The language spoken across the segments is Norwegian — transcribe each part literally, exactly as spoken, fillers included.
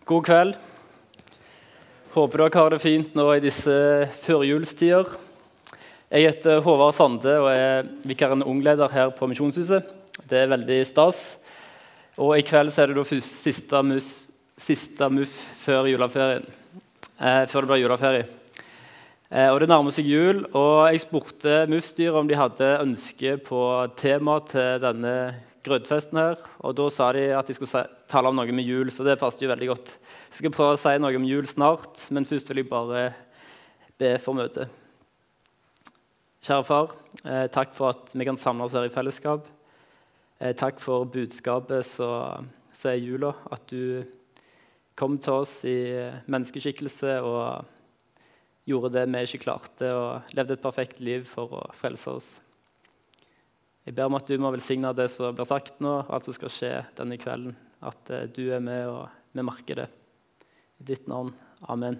God kveld. Håper dere har det fint nå i disse førjulstider. Jeg heter Håvard Sande og er vikarende ungleder her på Misjonshuset. Det er veldig stas. Og i kveld så er det da siste, mus, siste muff før juleferien. Eh, før det blir juleferie. Eh, og det nærmer seg jul, og jeg spurte muffstyret om de hadde ønske på tema til denne grøtfesten her, og da sa de at de skulle tale om noe med jul, så det passet jo veldig godt. Jeg skal prøve å si noe om jul snart, men først vil jeg bare be for møtet. Kjære far, eh, takk for at vi kan samles her i fellesskap. Eh, takk for budskapet som er jula, at du kom til oss i menneskeskikkelse og gjorde det vi ikke klarte, og levde et perfekt liv for å frelse oss. Jeg ber om at du må velsigne det som blir sagt nå, og alt som skal skje denne kvelden. At uh, du er med, og vi merker det. I ditt navn. Amen.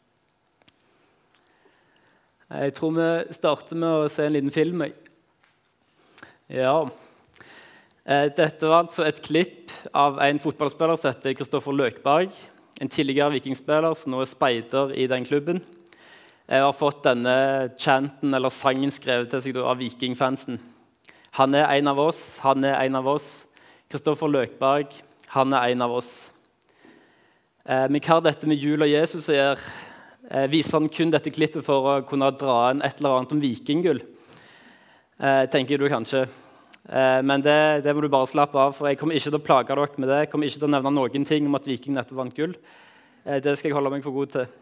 Jeg tror vi starter med å se en liten film. Ja. Uh, dette var altså et klipp av en fotballspiller som heter Kristoffer Løkberg. En tidligere vikingspiller som nå er speider i den klubben. Jeg har fått denne chanten, eller sangen, skrevet til seg da, av vikingfansen. Han er en av oss, han er en av oss. Kristoffer Løkberg, han er en av oss. Eh, men hva dette med jul og Jesus gjør, eh, viser han kun dette klippet for å kunne dra inn et eller annet om vikinggull? Eh, tenker du kanskje. Eh, men det, det må du bare slappe av, for jeg kommer ikke til å plage dere med det. Jeg kommer ikke til å nevne noen ting om at Viking nettopp vant gull. Eh, det skal jeg holde meg for god til.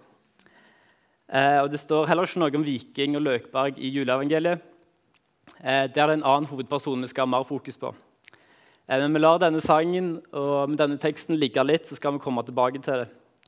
Eh, og det står heller ikke noe om Viking og Løkberg i juleevangeliet. Eh, det er det en annen hovedperson vi skal ha mer fokus på. Eh, men vi lar denne sangen og denne teksten ligge litt, så skal vi komme tilbake til det.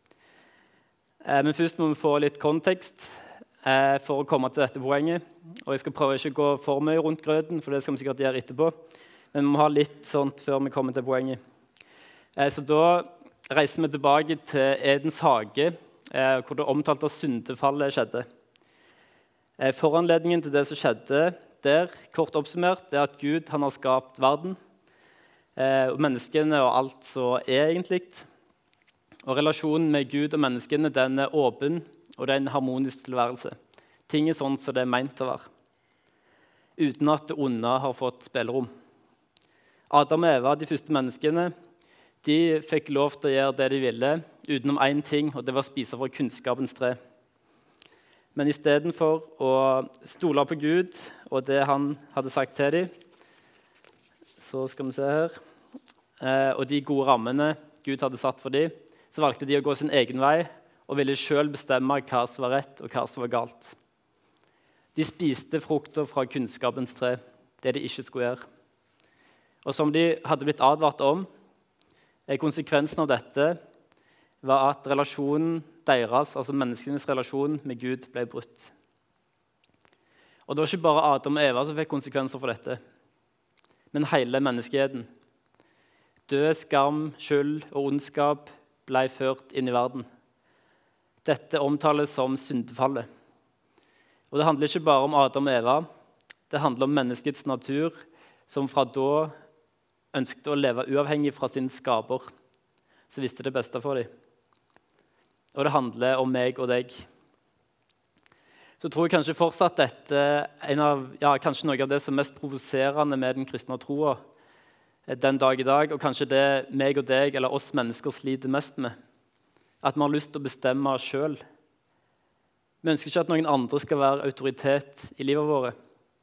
Eh, men først må vi få litt kontekst eh, for å komme til dette poenget. Og jeg skal prøve ikke å gå for mye rundt grøten, for det skal vi sikkert gjøre etterpå. Men vi må ha litt sånt før vi kommer til poenget. Eh, så da reiser vi tilbake til Edens hage, eh, hvor det omtalte syndefallet skjedde. Eh, foranledningen til det som skjedde der, kort oppsummert, det er at Gud han har skapt verden, eh, og menneskene og alt som er egentlig. Og relasjonen med Gud og menneskene den er åpen, og det er en harmonisk tilværelse. Ting er sånn som det er meint å være, uten at det onde har fått spillerom. Adam og Eva, de første menneskene, de fikk lov til å gjøre det de ville, utenom én ting, og det var å spise fra kunnskapens tre. Men i stedet for å stole på Gud og det han hadde sagt til dem, så skal vi se her, eh, og de gode rammene Gud hadde satt for dem, så valgte de å gå sin egen vei og ville selv bestemme hva som var rett og hva som var galt. De spiste frukter fra kunnskapens tre, det de ikke skulle gjøre. Og som de hadde blitt advart om, konsekvensen av dette var at relasjonen deres, altså menneskenes relasjon med Gud, ble brutt. Og det var ikke bare Adam og Eva som fikk konsekvenser for dette, men hele menneskeheten. Død, skam, skyld og ondskap ble ført inn i verden. Dette omtales som syndefallet. Og det handler ikke bare om Adam og Eva, det handler om menneskets natur, som fra da ønsket å leve uavhengig fra sin skaper, som visste det beste for dem. Og det handler om meg og deg. Så tror jeg kanskje fortsatt dette en av, ja, kanskje noe av det som er mest provoserende med den kristne troa den dag i dag, og kanskje det meg og deg, eller oss mennesker, sliter mest med. At vi har lyst til å bestemme oss selv. Vi ønsker ikke at noen andre skal være autoritet i livet vårt.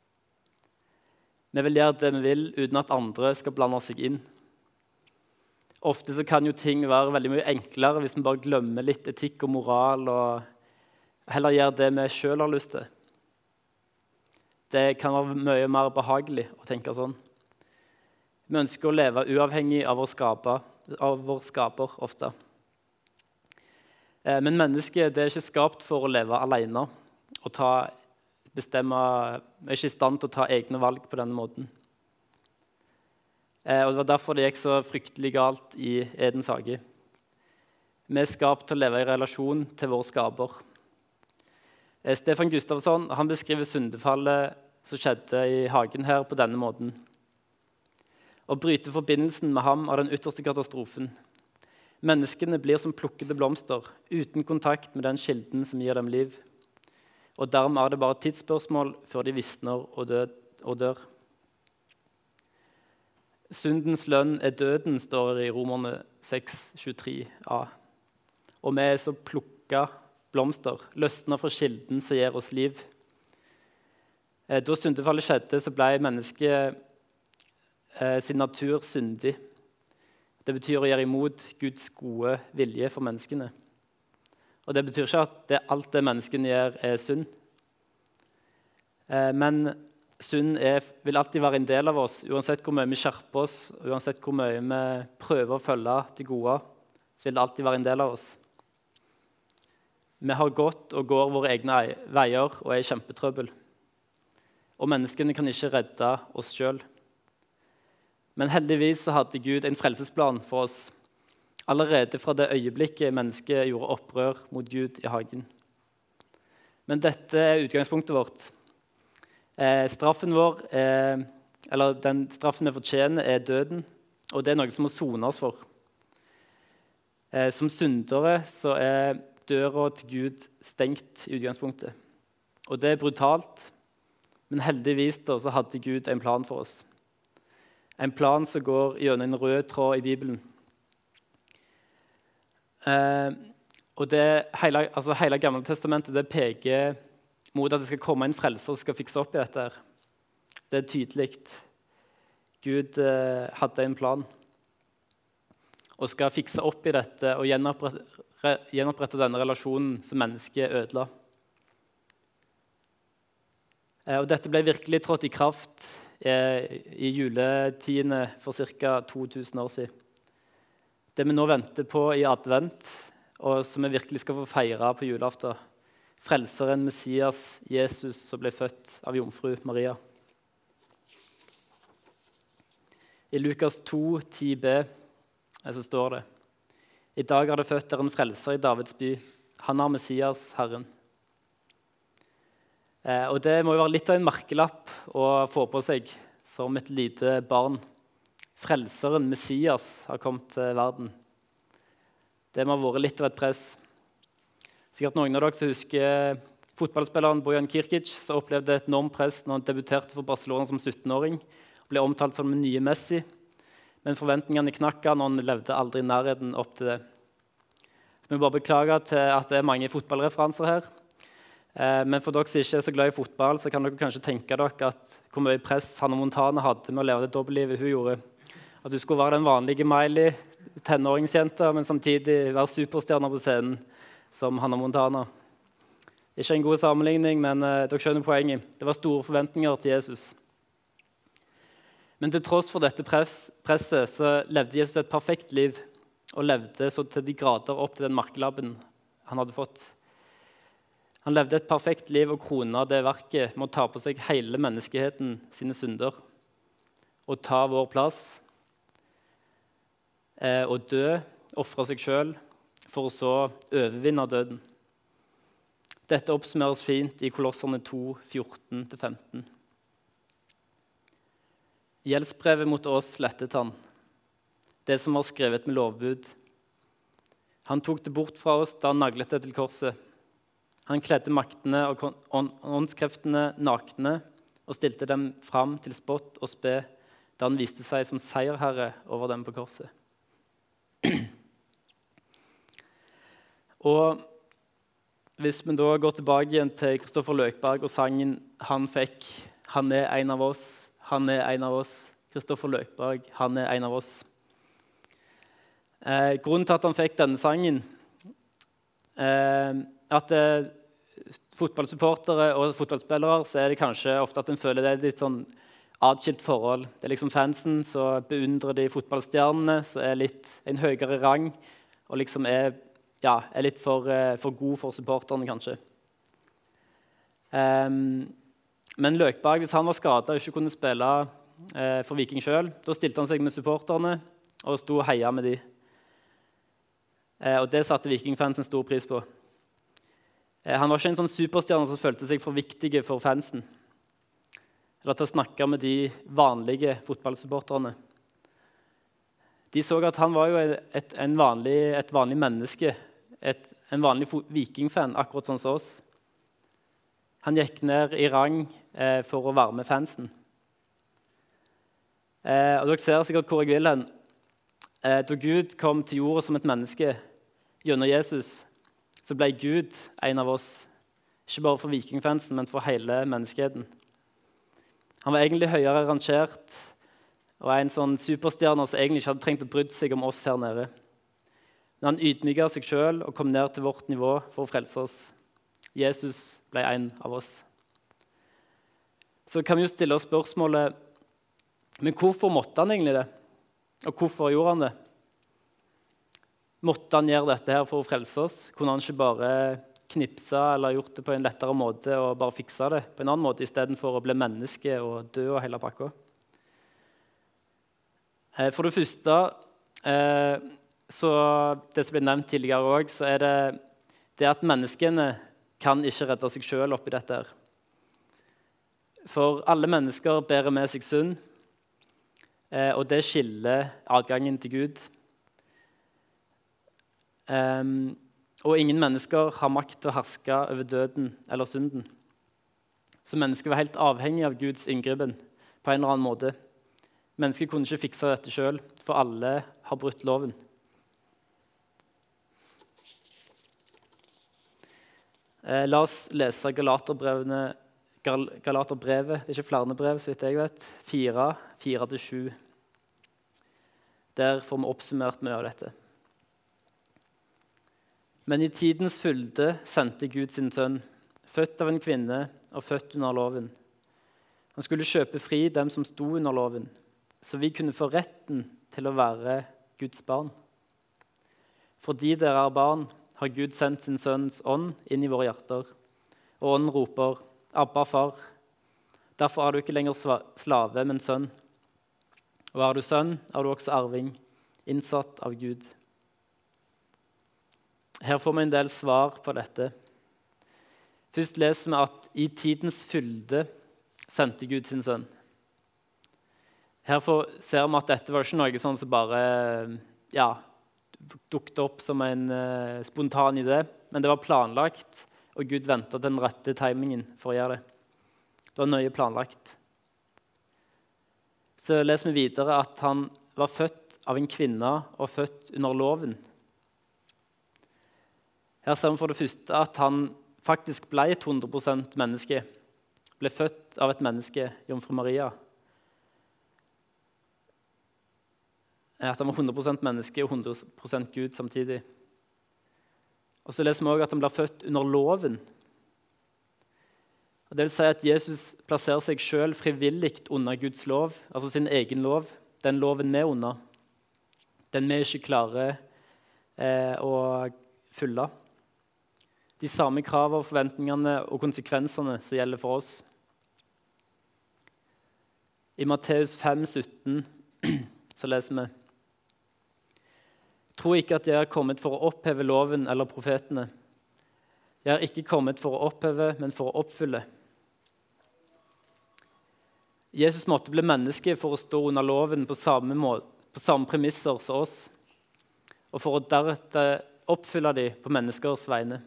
Vi vil gjøre det vi vil, uten at andre skal blande seg inn. Ofte så kan jo ting være veldig mye enklere hvis vi bare glemmer litt etikk og moral og heller gjør det vi selv har lyst til. Det kan være mye mer behagelig å tenke sånn. Vi ønsker å leve uavhengig av vår skaper, av vår skaper ofte. Men mennesket det er ikke skapt for å leve alene og ta, bestemme, er ikke i stand til å ta egne valg på denne måten. Og det var derfor det gikk så fryktelig galt i Edens hage. Vi er skapt til å leve i relasjon til vår skaper. Stefan Gustavsson han beskriver syndefallet som skjedde i hagen her på denne måten. Å bryte forbindelsen med ham er den ytterste katastrofen. Menneskene blir som plukkede blomster, uten kontakt med den kilden som gir dem liv. Og dermed er det bare et tidsspørsmål før de visner og, død, og dør. Syndens lønn er døden, står det i Romerne seks tjuetre a. Og vi er så plukka blomster, løsner fra kilden som gir oss liv. Da syndefallet skjedde, så ble mennesket eh, sin natur syndig. Det betyr å gjøre imot Guds gode vilje for menneskene. Og det betyr ikke at det, alt det menneskene gjør, er synd. Eh, men synd er, vil alltid være en del av oss, uansett hvor mye vi skjerper oss, uansett hvor mye vi prøver å følge det gode, så vil det alltid være en del av oss. Vi har gått og går våre egne veier og er i kjempetrøbbel. Og menneskene kan ikke redde oss selv. Men heldigvis så hadde Gud en frelsesplan for oss allerede fra det øyeblikket mennesket gjorde opprør mot Gud i hagen. Men dette er utgangspunktet vårt. Eh, straffen vår, er, eller den straffen vi fortjener, er døden, og det er noe som må sones for. Eh, som syndere så er døra til Gud stengt i utgangspunktet. Og det er brutalt, men heldigvis da, så hadde Gud en plan for oss. En plan som går gjennom en rød tråd i Bibelen. Eh, og det hele, altså hele Gamle testamentet det peker mot at det skal komme en frelser som skal fikse opp i dette. her. Det er tydelig. Gud eh, hadde en plan og skal fikse opp i dette og gjenopprette, gjenopprette denne relasjonen som mennesket ødela. Eh, og dette ble virkelig trådt i kraft i juletidene for ca. to tusen år siden. Det vi nå venter på i advent, og som vi virkelig skal få feire på julaften, frelseren Messias, Jesus, som ble født av jomfru Maria. I Lukas to ti b så står det: I dag har det født der en frelser i Davids by. Han er Messias, Herren. Eh, og Det må jo være litt av en merkelapp å få på seg som et lite barn. Frelseren, Messias, har kommet til verden. Det må ha vært litt av et press. Sikkert noen av dere som husker fotballspilleren Bojan Kirkic, som opplevde et enormt press når han debuterte for Barcelona som sytten-åring. Og ble omtalt som den nye Messi. Men forventningene knakk han, og han levde aldri i nærheten opp til det. Så vi bare beklager til at det er mange fotballreferanser her. Men for dere som ikke er så glad i fotball, så kan dere kanskje tenke dere at hvor mye press Hannah Montana hadde med å leve det dobbeltlivet hun gjorde. At du skulle være den vanlige Miley, tenåringsjenta, men samtidig være superstjerner på scenen som Hannah Montana. Ikke en god sammenligning, men uh, dere skjønner poenget. Det var store forventninger til Jesus. Men til tross for dette press, presset så levde Jesus et perfekt liv og levde så til de grader opp til den merkelabben han hadde fått. Han levde et perfekt liv og krona det verket med å ta på seg hele menneskeheten sine synder og ta vår plass eh, og dø, ofre seg selv for å så overvinne døden. Dette oppsummeres fint i Kolosserne to fjorten til femten. Gjeldsbrevet mot oss slettet han, det som var skrevet med lovbud. Han tok det bort fra oss da han naglet det til korset. Han kledde maktene og åndskreftene nakne og stilte dem fram til spott og spe da han viste seg som seierherre over dem på korset. Og hvis vi da går tilbake igjen til Kristoffer Løkberg og sangen «Han fikk», «Han er en av oss», «Han er en av oss», Kristoffer Løkberg, «Han er en av oss». Eh, grunnen til at han fikk denne sangen, eh, at eh, fotballsupportere og fotballspillere, så er det kanskje ofte at en føler det er et litt sånn adskilt forhold. Det er liksom fansen, så beundrer de fotballstjernene, så er litt en høyere rang, og liksom er, ja, er litt for, for god for supporterne, kanskje. Um, men Løkberg, hvis han var skadet og ikke kunne spille uh, for Viking selv, da stilte han seg med supporterne og sto og heia med de. Uh, og det satte Viking-fansen stor pris på. Han var ikke en sånn superstjerne som følte seg for viktige for fansen, eller til å snakke med de vanlige fotballsupporterne. De så at han var jo et, en vanlig, et vanlig menneske, et, en vanlig vikingfan, akkurat sånn som oss. Han gikk ned i rang eh, for å være med fansen. Eh, og dere ser sikkert hvor jeg vil hen. Eh, da Gud kom til jorda som et menneske gjennom Jesus, så ble Gud en av oss. Ikke bare for vikingfansen, men for hele menneskeheten. Han var egentlig høyere rangert, og en sånn superstjerne som egentlig ikke hadde trengt å brydd seg om oss her nede. Men han ydmyket seg selv og kom ned til vårt nivå for å frelse oss. Jesus ble en av oss. Så kan vi jo stille oss spørsmålet, men hvorfor måtte han egentlig det? Og hvorfor gjorde han det? Måtte han gjøre dette her for å frelse oss? Kunne han ikke bare knipse eller gjort det på en lettere måte og bare fikse det på en annen måte, i stedet for å bli menneske og dø og hele pakka? For det første, så det som ble nevnt tidligere også, så er det det at menneskene kan ikke redde seg selv oppi dette her. For alle mennesker bærer med seg synd, og det skiller adgangen til Gud. Og ingen mennesker har makt til å herske over døden eller synden. Så mennesker var helt avhengig av Guds inngripen på en eller annen måte. Mennesker kunne ikke fikse dette selv, for alle har brutt loven. Eh, la oss lese Galaterbrevene, Gal Galaterbrevet, det er ikke flere brev, så vidt jeg vet, fire, fire til sju. Der får vi oppsummert mye av dette. Men i tidens fylde sendte Gud sin sønn, født av en kvinne og født under loven. Han skulle kjøpe fri dem som sto under loven, så vi kunne få retten til å være Guds barn. Fordi dere er barn, har Gud sendt sin sønns ånd inn i våre hjerter, og ånden roper, Abba, far. Derfor er du ikke lenger slave, men sønn. Og er du sønn, er du også arving, innsatt av Gud. Her får vi en del svar på dette. Først leser vi at i tidens fylde sendte Gud sin sønn. Her ser vi at dette var ikke noe sånn som bare ja, dukket opp som en uh, spontan idé, men det var planlagt, og Gud ventet den rette timingen for å gjøre det. Det var nøye planlagt. Så leser vi videre at han var født av en kvinne og født under loven. Her ser vi for det første at han faktisk ble et hundre prosent menneske, ble født av et menneske, Jomfru Maria. At han var hundre prosent menneske og hundre prosent Gud samtidig. Og så leser vi også at han ble født under loven. Og det vil si at Jesus plasserer seg selv frivillig under Guds lov, altså sin egen lov, den loven vi er under. Den vi ikke klarer eh, å fylle. De samme kravene, forventningene og konsekvensene som gjelder for oss. I Matteus fem, sytten så leser vi: Tro ikke at jeg er kommet for å oppheve loven eller profetene. Jeg er ikke kommet for å oppheve, men for å oppfylle. Jesus måtte bli menneske for å stå under loven på samme, måte, på samme premisser som oss, og for å deretter oppfylle dem på menneskers vegne.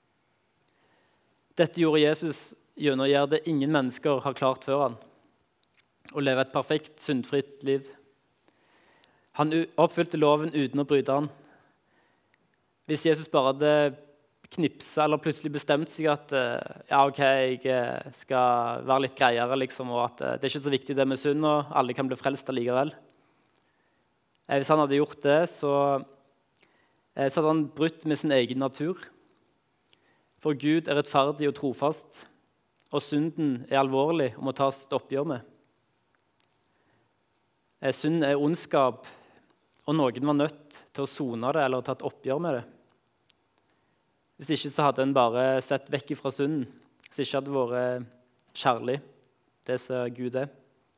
Dette gjorde Jesus gjennom å gjøre det ingen mennesker har klart før han, å leve et perfekt, syndfritt liv. Han oppfylte loven uten å bryte den. Hvis Jesus bare hadde knipset eller plutselig bestemt seg at ja, ok, jeg skal være litt greiere, liksom, og at det er ikke så viktig det med synd, og alle kan bli frelst allikevel. Hvis han hadde gjort det, så, så hadde han brutt med sin egen natur. For Gud er rettferdig og trofast, og synden er alvorlig og må tas et oppgjør med. Synd er ondskap, og noen var nødt til å sone det eller ta et oppgjør med det. Hvis ikke så hadde en bare sett vekk fra synden, så ikke hadde vært kjærlig, det som Gud er.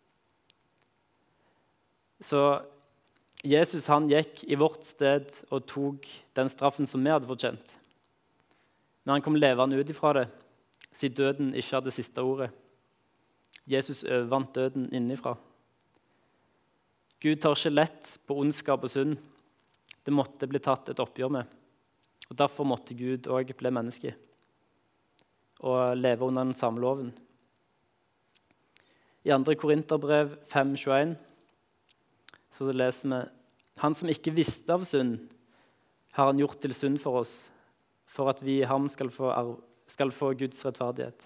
Så Jesus han gikk i vårt sted og tok den straffen som vi hadde fortjent. Men han kom levende ut ifra det, siden døden ikke hadde siste ordet. Jesus overvant døden innifra. Gud tar ikke lett på ondskap og synd. Det måtte bli tatt et oppgjør med. Og derfor måtte Gud også bli menneske og leve under den samme loven. I andre Korinterbrev fem tjueen så leser vi: Han som ikke visste av synd, har han gjort til synd for oss, for at vi i ham skal få, arv, skal få Guds rettferdighet.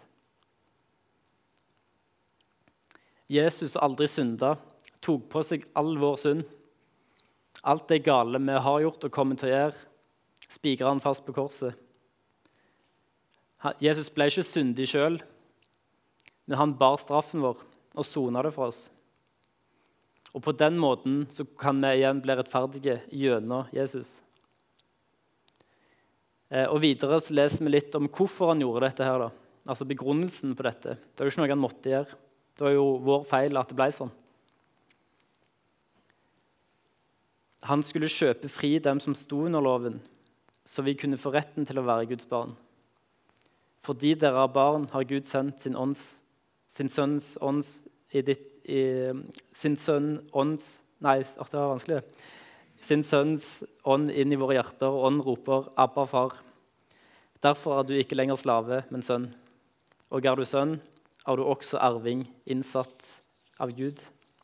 Jesus har aldri syndet, tok på seg all vår synd. Alt det gale vi har gjort og kommer til å gjøre, spikret han fast på korset. Jesus ble ikke syndig selv, men han bar straffen vår og sonet det for oss. Og på den måten så kan vi igjen bli rettferdige gjennom Jesus. Og videre så leser vi litt om hvorfor han gjorde dette her, da. Altså begrunnelsen på dette. Det var jo ikke noe han måtte gjøre. Det var jo vår feil at det ble sånn. Han skulle kjøpe fri dem som sto under loven, så vi kunne få retten til å være Guds barn. Fordi dere er barn, har Gud sendt sin, ånds, sin sønns ånds i ditt i, sin sønn ånds Nei, det var vanskelig. Sin sønns ånd inn i våre hjerter, og ånd roper, Abba, far. Derfor er du ikke lenger slave, men sønn. Og er du sønn, er du også arving, innsatt av Gud.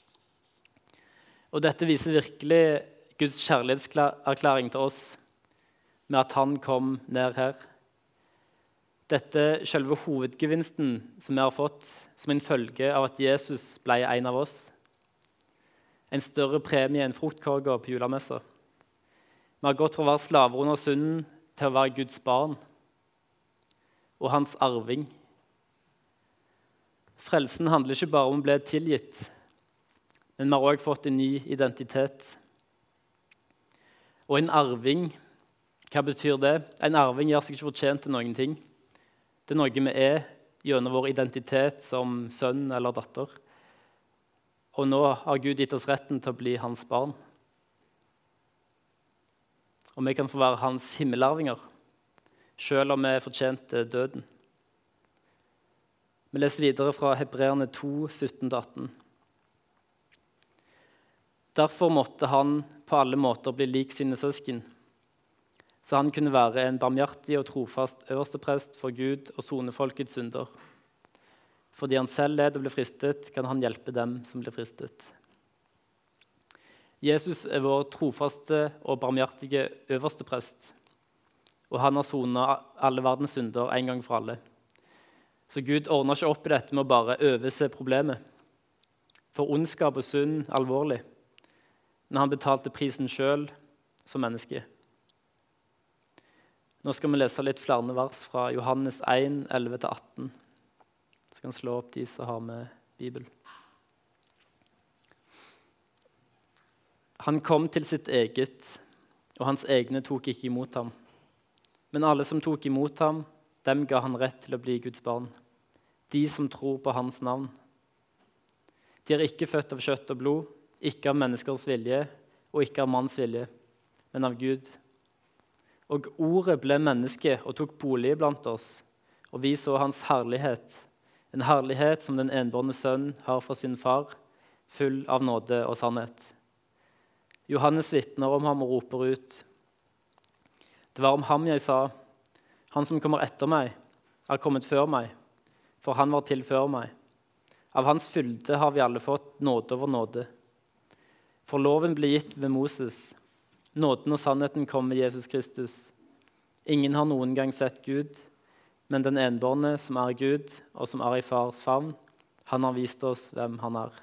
Og dette viser virkelig Guds kjærlighetserklæring til oss, med at han kom ned her. Dette er selve hovedgevinsten som vi har fått som en følge av at Jesus ble en av oss. En større premie enn fruktkake på julemessa. Vi har gått fra å være slaver under synden til å være Guds barn og hans arving. Frelsen handler ikke bare om å bli tilgitt, men vi har også fått en ny identitet. Og en arving, hva betyr det? En arving gjør seg ikke fortjent til noen ting. Det er noe vi er gjennom vår identitet som sønn eller datter. Og nå har Gud gitt oss retten til å bli hans barn. Og vi kan få være hans himmelarvinger, selv om vi fortjente døden. Vi leser videre fra Hebreerne to, sytten til atten. Derfor måtte han på alle måter bli lik sine søsken, så han kunne være en barmhjertig og trofast øversteprest for Gud og sone folkets synder. Fordi han selv led og ble fristet, kan han hjelpe dem som blir fristet. Jesus er vår trofaste og barmhjertige øversteprest, og han har sonet alle verdens synder en gang for alle. Så Gud ordner ikke opp i dette med å bare overse problemet. For ondskap og synd er alvorlig, men han betalte prisen selv som menneske. Nå skal vi lese litt flere vers fra Johannes en, elleve til atten. Så kan vi slå opp de som har med Bibel. Han kom til sitt eget, og hans egne tok ikke imot ham. Men alle som tok imot ham, dem ga han rett til å bli Guds barn. De som tror på hans navn. De er ikke født av kjøtt og blod, ikke av menneskers vilje, og ikke av manns vilje, men av Gud. Og ordet ble menneske og tok bolig blant oss, og vi så hans herlighet, en herlighet som den enbårne sønn har fra sin far, full av nåde og sannhet. Johannes vitner om ham og roper ut: Det var om ham jeg sa, han som kommer etter meg, er kommet før meg, for han var til før meg. Av hans fylde har vi alle fått nåde over nåde. For loven ble gitt ved Moses, nåden og sannheten kom med Jesus Kristus. Ingen har noen gang sett Gud, men den enbårne som er Gud, og som er i fars favn, han har vist oss hvem han er.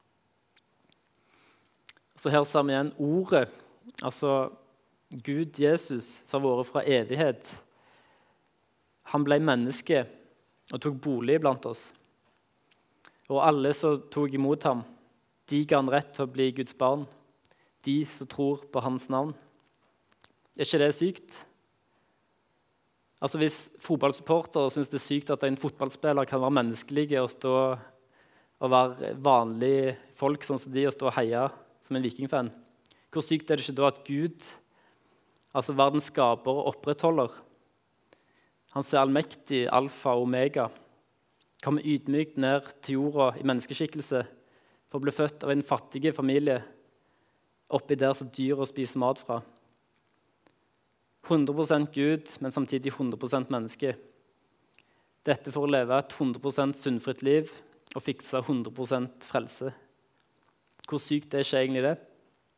Så her ser vi igjen ordet, altså Gud, Jesus, som har vært fra evighet. Han ble menneske og tok bolig blant oss. Og alle som tok imot ham, de ga han rett til å bli Guds barn. De som tror på hans navn. Er ikke det sykt? Altså Hvis fotballsupportere synes det er sykt at en fotballspiller kan være menneskelige og stå og være vanlige folk sånn som de og stå og heie som en vikingfan, hvor sykt er det ikke da at Gud, altså verdens skaper og opprettholder, han ser allmektig, alfa og omega, kommer ydmykt ned til jorda i menneskeskikkelse for å bli født av en fattig familie oppi der som dyr spiser mat fra. hundre prosent Gud, men samtidig hundre prosent menneske. Dette for å leve et hundre prosent sunnfritt liv og fikse hundre prosent frelse. Hvor sykt er ikke egentlig det?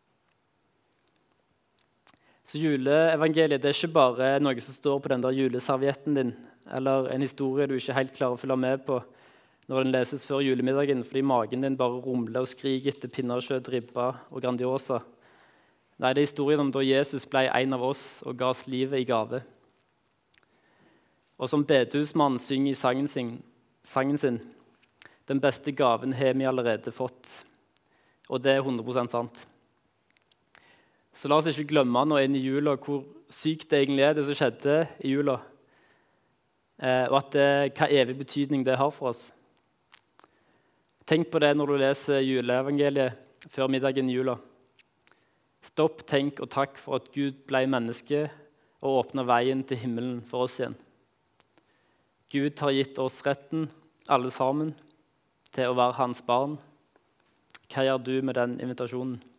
Så juleevangeliet det er ikke bare noe som står på den der juleservietten din, eller en historie du ikke helt klarer å følge med på når den leses før julemiddagen, fordi magen din bare rumler og skriker etter pinnekjøtt, ribba og Grandiosa. Nei, det er historien om da Jesus ble en av oss og ga oss livet i gave. Og som bedehusmannen synger i sangen sin, sangen sin, den beste gaven har vi allerede fått. Og det er hundre prosent sant. Så la oss ikke glemme nå inn i jula hvor sykt det egentlig er, det som skjedde i jula. Eh, og at det, hva evig betydning det har for oss. Tenk på det når du leser juleevangeliet før middagen i jula. Stopp, tenk og takk for at Gud ble menneske og åpnet veien til himmelen for oss igjen. Gud har gitt oss retten, alle sammen, til å være hans barn. Hva gjør du med den invitasjonen?